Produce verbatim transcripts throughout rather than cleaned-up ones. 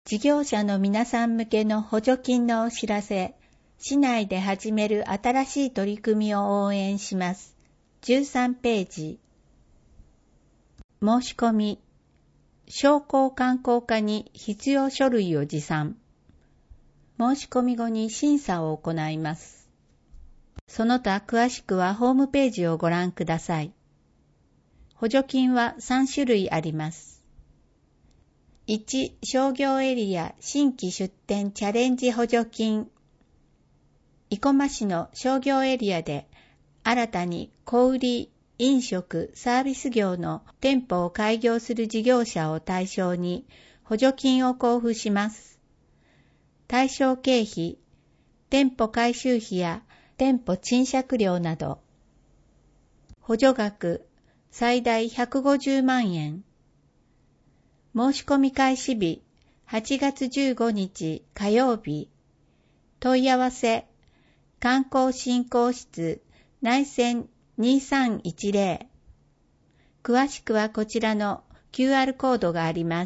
事業者の皆さん向けの補助金のお知らせ、市内で始める新しい取り組みを応援します。じゅうさんページ。申し込み。商工観光課に必要書類を持参。申し込み後に審査を行います。その他詳しくはホームページをご覧ください。補助金はさん種類あります。いち. 商業エリア新規出店チャレンジ補助金。生駒市の商業エリアで新たに小売、飲食、サービス業の店舗を開業する事業者を対象に補助金を交付します。対象経費、店舗改修費や店舗賃借料など。補助額、最大ひゃくごじゅうまんえん。申し込み開始日、はちがつじゅうごにち火曜日。問い合わせ、観光振興室内線にさんいちゼロ。詳しくはこちらの キューアール コードがあります。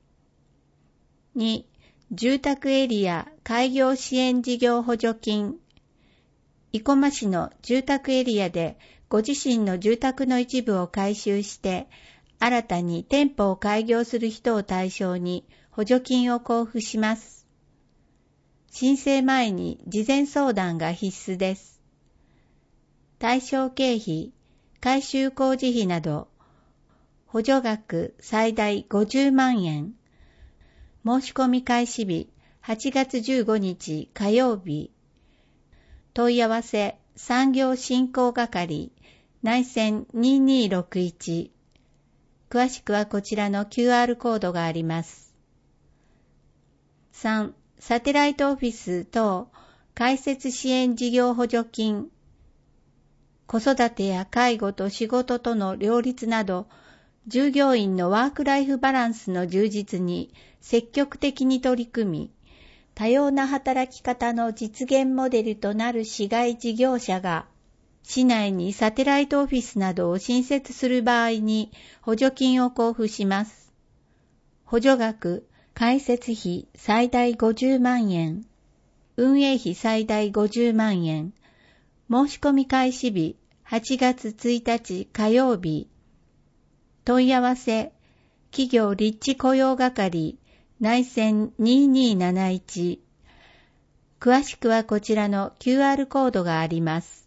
に. 住宅エリア開業支援事業補助金。生駒市の住宅エリアでご自身の住宅の一部を改修して新たに店舗を開業する人を対象に補助金を交付します。申請前に事前相談が必須です。対象経費、改修工事費など、補助額最大ごじゅうまんえん。申し込み開始日、はちがつじゅうごにち火曜日。問い合わせ、産業振興係、内線ににろくいち。詳しくはこちらの キューアール コードがあります。さん. サテライトオフィス等開設支援事業補助金。子育てや介護と仕事との両立など、従業員のワークライフバランスの充実に積極的に取り組み、多様な働き方の実現モデルとなる市街事業者が、市内にサテライトオフィスなどを新設する場合に補助金を交付します。補助額、開設費最大ごじゅうまんえん。運営費最大ごじゅうまんえん。申し込み開始日、はちがつついたち火曜日。問い合わせ、企業立地雇用係、内線にになないち。詳しくはこちらの キューアール コードがあります。